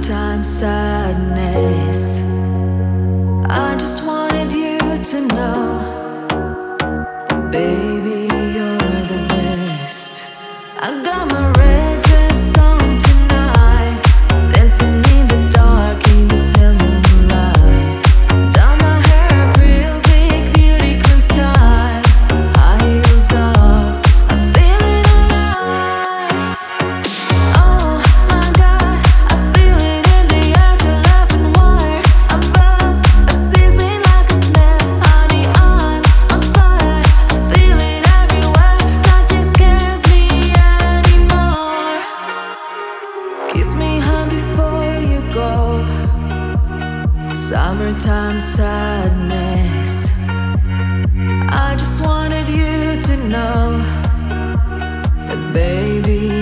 Summertime sadness. I just wanted you to know that baby, you're the best. I got my red dress on tonight, dancing in the dark in the pale moonlight. Done my hair up real big, beauty queen style. High heels off, I'm feeling alive. Oh my God, I feel it in the air till laughing wires above, a sizzling like a snare. Honey, I'm on fire. I feel it everywhere. Nothing scares me anymore. Kiss me hard before you go. Summertime sadness. I just wanted you to know that baby,